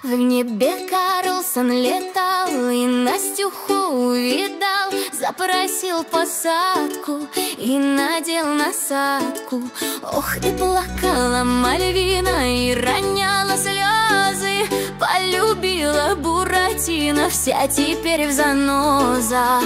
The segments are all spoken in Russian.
В небе Карлсон летал и Настюху увидал, запросил посадку и надел насадку. Ох, и плакала Мальвина и роняла слезы, полюбила Буратино, вся теперь в занозах.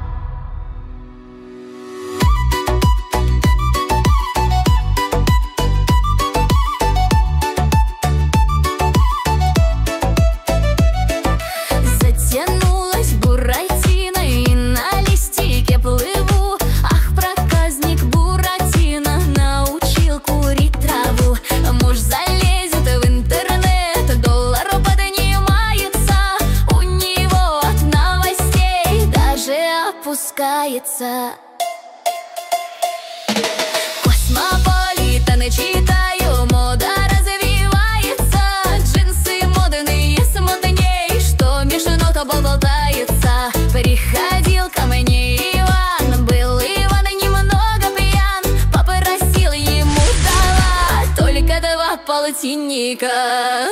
Затянулась Буратино и на листике плыву. Ах, проказник Буратино научил курить траву. Муж залезет в интернет, доллар поднимается, у него от новостей даже опускается. Космополитен читаю, мода развивается, джинсы модные с модней, что между ног болтается. Приходил ко мне Иван, был Иван немного пьян, попросил ему дала только 2 полтинника.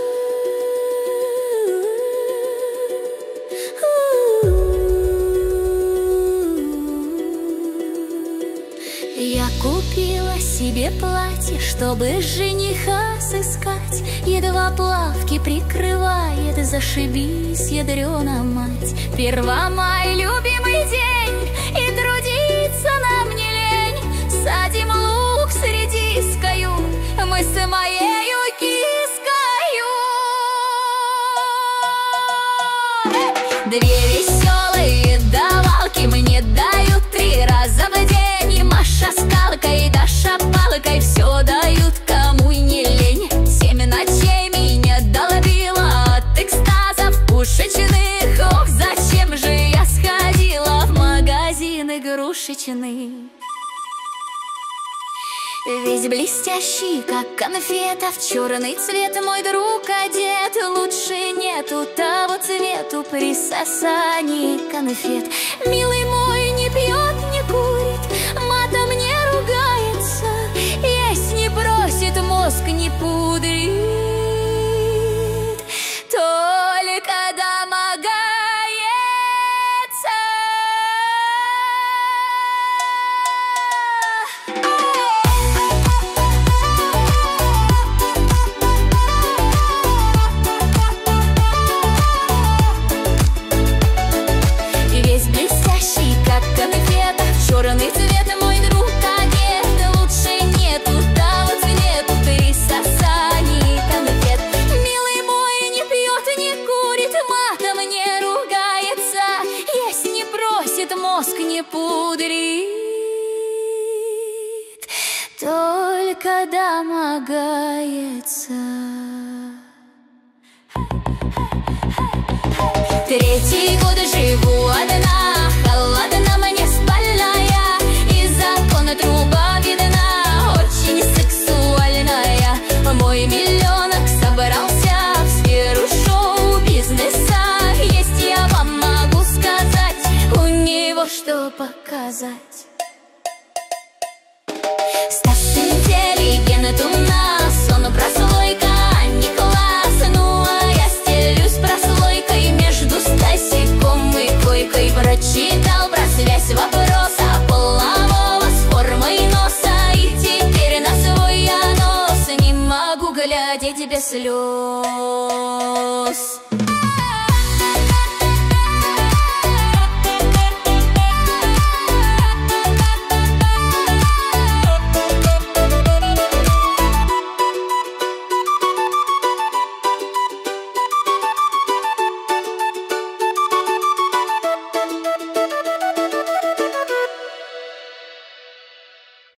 Я купила себе платье, чтобы жениха сыскать. Едва плавки прикрывает, зашибись, ядрёна мать. 1 мая, любимый день, и трудиться нам не лень. Садим лук с редискою, мы с моею кискою. 2 веселые давалки мне дают 3 раза в день. Маша скалкой, Даша палкой, все дают, кому и не лень. 7 ночей меня долбила от экстазов пушечных. Ох, зачем же я сходила в магазин игрушечный. Весь блестящий, как конфета, в черный цвет мой друг одет. Лучше нету того цвету при сосании конфет. Милый мой не пьет, не курит, матом не ругается, есть не просит, мозг не пудрит, только домогается. Весь блестящий, как конфета, в черный цвет мой друг одет. Лучше нету того цвету при сосании конфет. Милый мой не пьет, не курит, матом не ругается, есть не просит, мозг не пудрит, только домогается. 3-й год живу одна, холодна мне спальная, и закона труба видна, очень сексуальная. Мой миллионок собрался в сферу шоу-бизнеса, есть я вам могу сказать, у него что показать. Стас интеллигент у нас, он прослойка, не класс. Ну а я стелюсь прослойкой между Стасиком и койкой. Прочитал про связь вопроса полового с формой носа, и теперь на свой я нос не могу глядеть без слез.